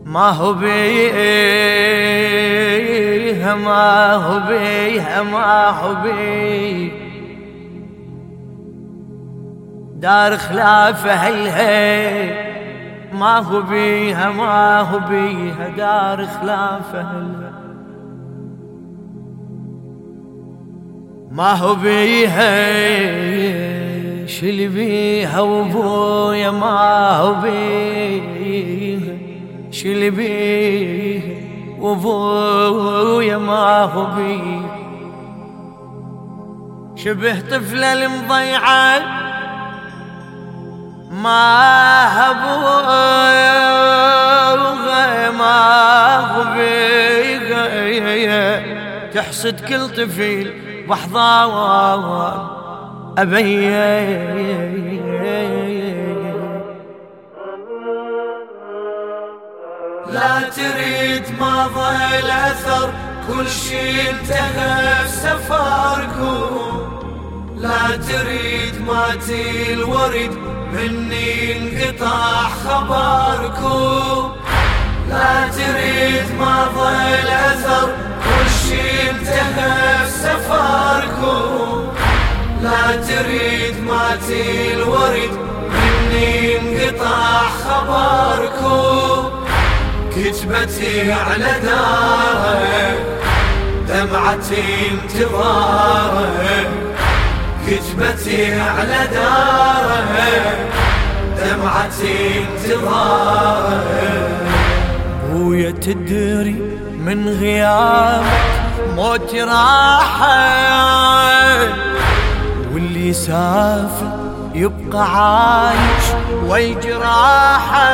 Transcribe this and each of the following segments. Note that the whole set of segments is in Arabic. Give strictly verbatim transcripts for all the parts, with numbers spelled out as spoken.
ما هو بيه ما هو بيه ما هو بيه دار خلافه هلها ما هو بيها ما هو بيها دار خلافه هلها ما هو بيها شل بيها وابويا ما هو بيها شل بيها وابويا ما هو بيها شبه طفلة المضيعة ما هبويا ما هو بيها تحسد كل طفل بحظاوان أبي لا تريد ما ظل أثر كل شي انتهى بسفاركم لا تريد ماتي الورد مني انقطع خبركم لا تريد ما ظل أثر كل شي انتهى بسفاركم لا تريد ماتي الورد مني انقطع خبركم كتبتي على داره دمعتي انتظاره كتبتي على داره دمعتي انتظاره بويا تدري من غيابك موتي راحة واللي يسافر يبقى عايش والجراحة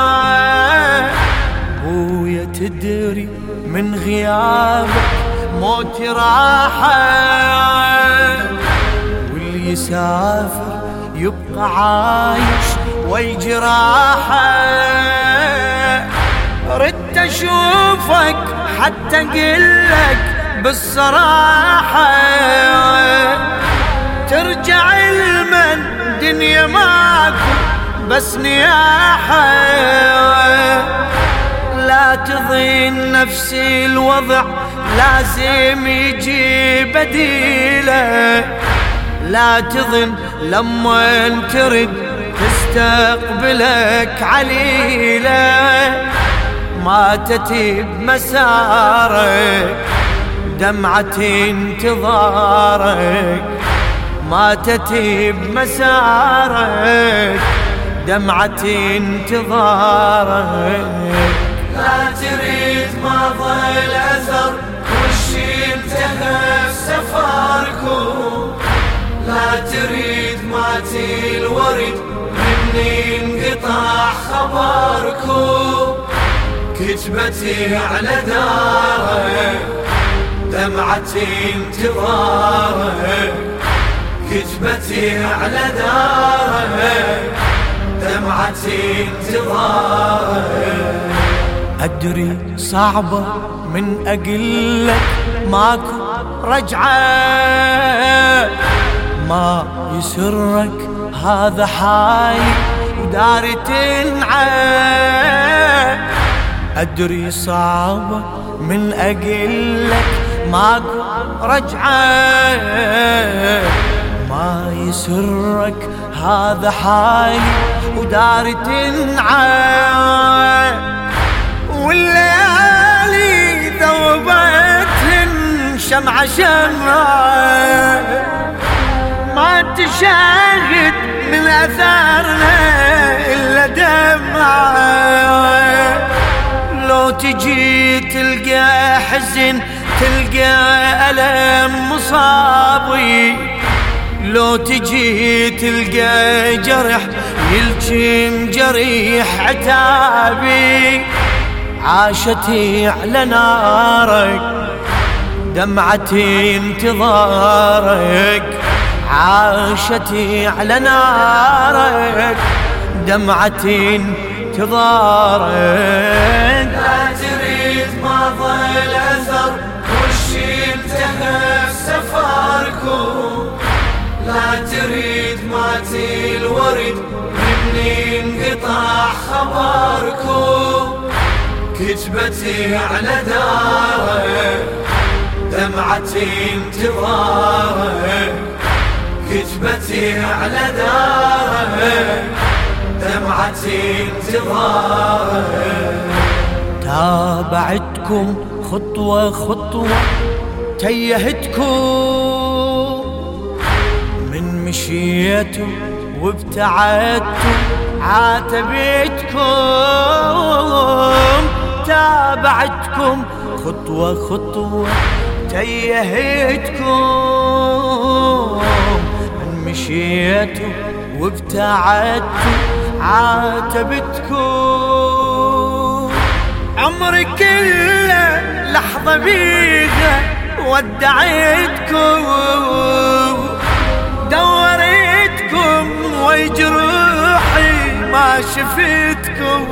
بويا تدري من غيابك موتي راحة واللي يسافر يبقى عايش والجراحة ردت اشوفك حتى قلك بالصراحة ترجع المن دنيا ماكو بس نياحة لا تظن نفسي الوضع لازم يجي بديله لا تظن لما ترد تستقبلك عليله ماتت بمسارك دمعة انتظارك ماتت بمسارك دمعة انتظارك لا تريد ما ظل أثر كل شي انتهى بسفاركم لا تريد ماتي الورد مني انقطع خبركم كتبتي على داره دمعتي انتظاره كتبتي على داره دمعتي انتظاره أدري صعبة من أقلك ماكو رجعة ما يسرك هذا حايل وداري تنعى أدري صعبة من أقلك ماكو رجعة ما يسرك هذا حايل وداري تنعى والليالي ذوبتهن شمعة شمعة ما تشاهد من أثارنا إلا دمعة لو تجي تلقى حزن تلقى ألم مصابي لو تجي تلقى جرح يلجم جريح عتابي عاشتي على نارك دمعتي انتظارك عاشتي على نارك دمعتي انتظارك لا تريد ما ظل أثر كل شي انتهى بسفاركم لا تريد ماتي الورد مني انقطع خبركم كتبتي على داره دمعتي انتظاره كتبتي على داره دمعتي انتظاره تابعتكم خطوة خطوة تيهتكم من مشيتوا وابتعدتوا عاتبتكم تابعتكم خطوة خطوة تيهتكم من مشيتوا وابتعدتوا عاتبتكم عمري كله لحظة بيها ودعتكم دوريتكم وجروحي ما شفتكم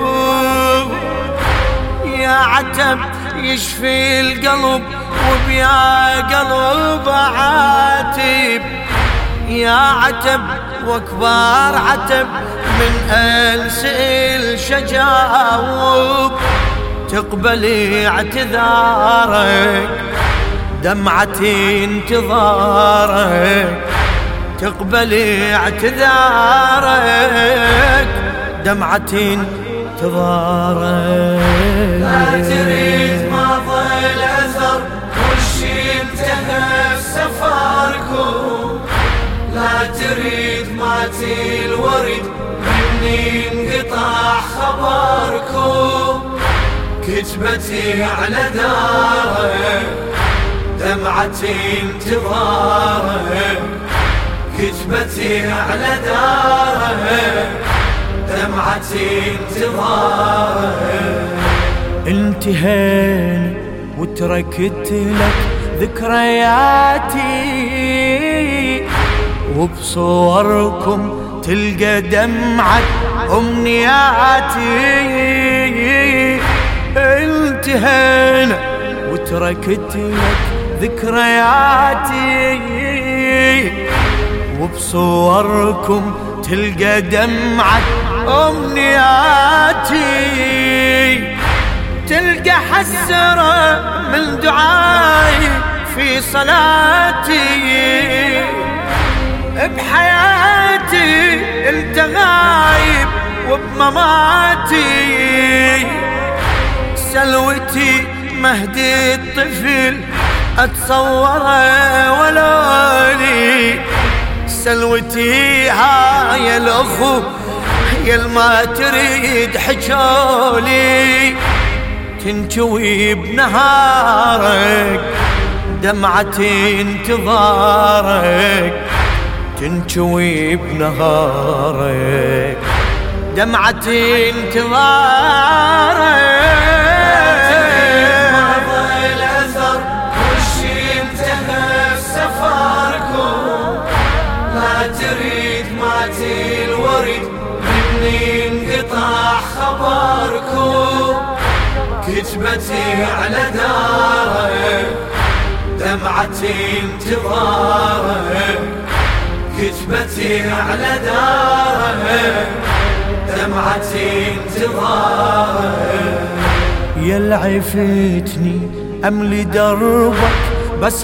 يا عتب يشفي القلب وبيا قلب عاتب يا عتب واكبر عتب من ألسئل شجاوب تقبلي اعتذارك دمعتي انتظارك تقبلي اعتذارك دمعتي انتظارك لا تريد ما ظل أثر كل شي انتهى سفركم لا تريد ماتي الورد مني انقطع خبركم كتبتي على داره دمعتي انتظاره كتبتي على داره دمعتي انتظاره انتهينا وتركت لك ذكرياتي وبصوركم تلقى دمعة أمنياتي انتهينا وتركت لك ذكرياتي وبصوركم تلقى دمعة أمنياتي تلقى حسرة من دعائي في صلاتي بحياتي انت غايب وبمماتي سلوتي مهدي الطفل اتصوره ولولي سلوتي هاي الاخو يا ما تريد حجولي تنجوي بنهارك دمعتي انتظارك تنجوي بنهارك دمعتي انتظارك كتبتي على داره دمعتي انتظاره كتبتي على داره دمعتي انتظاره يا عفتني أملي دربك بس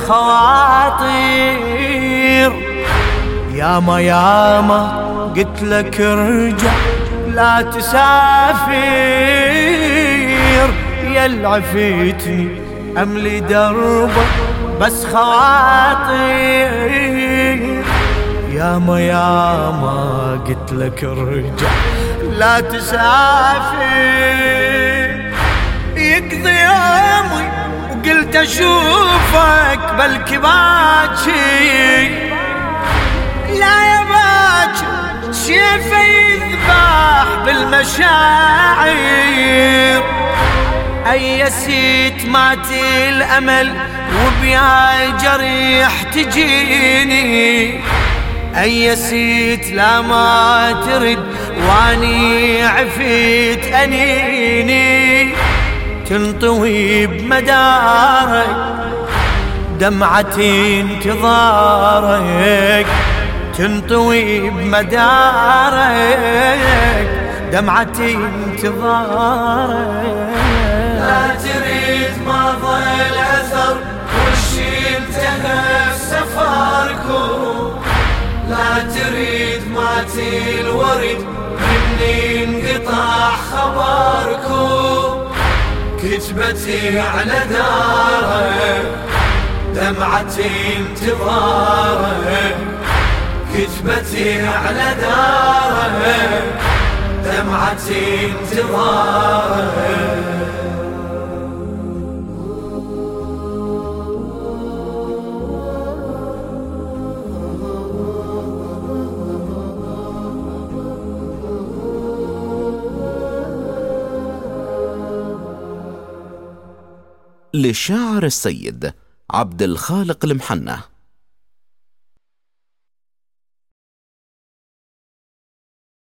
خواطير ياما ياما قلت لك ارجع لا تسافر يا عفتني أملي دربك بس خواطير ياما ياما قلت لك ارجع لا تسافر يقضي يومي وقلت اشوفك بلكي باكي لا يا باكي شيفه يذبح بالمشاعر ايسيت ماتي الامل وبيا جريح تجيني ايسيت لا ما ترد واني عفيت انيني تنطوي بمدارك دمعتي انتظارك تنطوي بمدارك دمعتي انتظارك ما ظل أثر وشي انتهى سفاركم، لا تريد ماتي الورد مني انقطع خبركم، كتبتي على داره دمعتي انتظاره، كتبتي على داره دمعتي انتظاره. للشاعر السيد عبد الخالق المحنة.